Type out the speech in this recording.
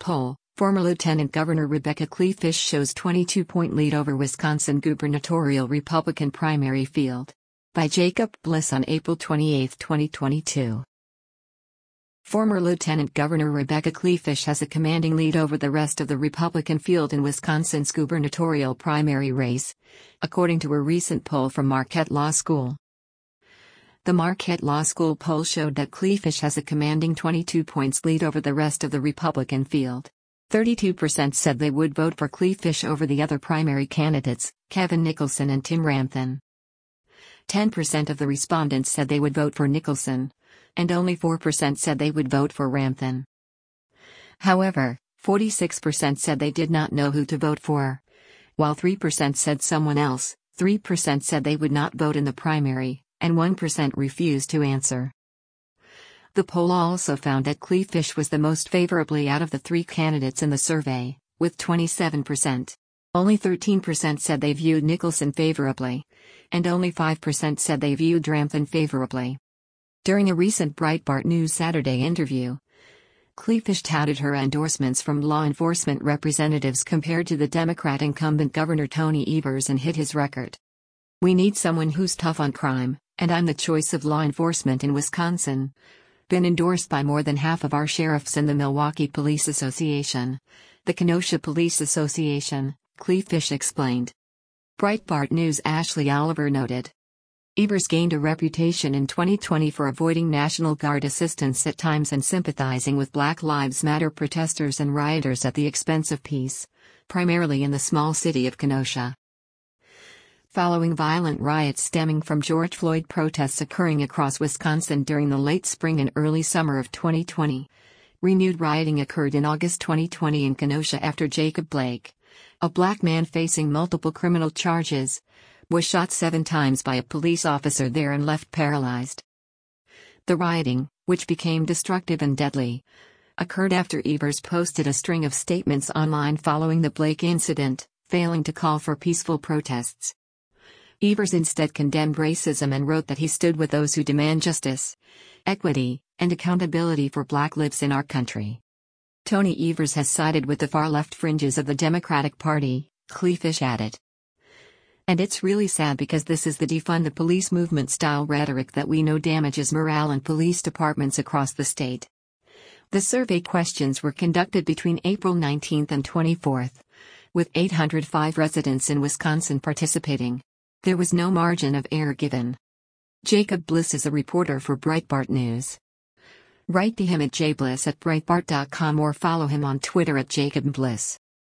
poll, former Lieutenant Governor Rebecca Kleefisch shows 22-point lead over Wisconsin gubernatorial Republican primary field. By Jacob Bliss on April 28, 2022. Former Lieutenant Governor Rebecca Kleefisch has a commanding lead over the rest of the Republican field in Wisconsin's gubernatorial primary race, according to a recent poll from Marquette Law School. The Marquette Law School poll showed that Kleefisch has a commanding 22 points lead over the rest of the Republican field. 32% said they would vote for Kleefisch over the other primary candidates, Kevin Nicholson and Tim Ramthun. 10% of the respondents said they would vote for Nicholson, and only 4% said they would vote for Ramthun. However, 46% said they did not know who to vote for, while 3% said someone else, 3% said they would not vote in the primary, and 1% refused to answer. The poll also found that Kleefisch was the most favorably out of the three candidates in the survey, with 27%. Only 13% said they viewed Nicholson favorably, and only 5% said they viewed Ramthun favorably. During a recent Breitbart News Saturday interview, Kleefisch touted her endorsements from law enforcement representatives compared to the Democrat incumbent Governor Tony Evers and hit his record. "We need someone who's tough on crime, and I'm the choice of law enforcement in Wisconsin. Been endorsed by more than half of our sheriffs in the Milwaukee Police Association, the Kenosha Police Association," Kleefisch explained. Breitbart News' Ashley Oliver noted. Evers gained a reputation in 2020 for avoiding National Guard assistance at times and sympathizing with Black Lives Matter protesters and rioters at the expense of peace, primarily in the small city of Kenosha. Following violent riots stemming from George Floyd protests occurring across Wisconsin during the late spring and early summer of 2020, renewed rioting occurred in August 2020 in Kenosha after Jacob Blake, a black man facing multiple criminal charges, was shot 7 times by a police officer there and left paralyzed. The rioting, which became destructive and deadly, occurred after Evers posted a string of statements online following the Blake incident, failing to call for peaceful protests. Evers instead condemned racism and wrote that he stood with those who demand justice, equity, and accountability for Black lives in our country. Tony Evers has sided with the far-left fringes of the Democratic Party, Kleefisch added. And it's really sad because this is the defund the police movement style rhetoric that we know damages morale in police departments across the state. The survey questions were conducted between April 19 and 24, with 805 residents in Wisconsin participating. There was no margin of error given. Jacob Bliss is a reporter for Breitbart News. Write to him at jbliss@breitbart.com or follow him on Twitter at @JacobBliss.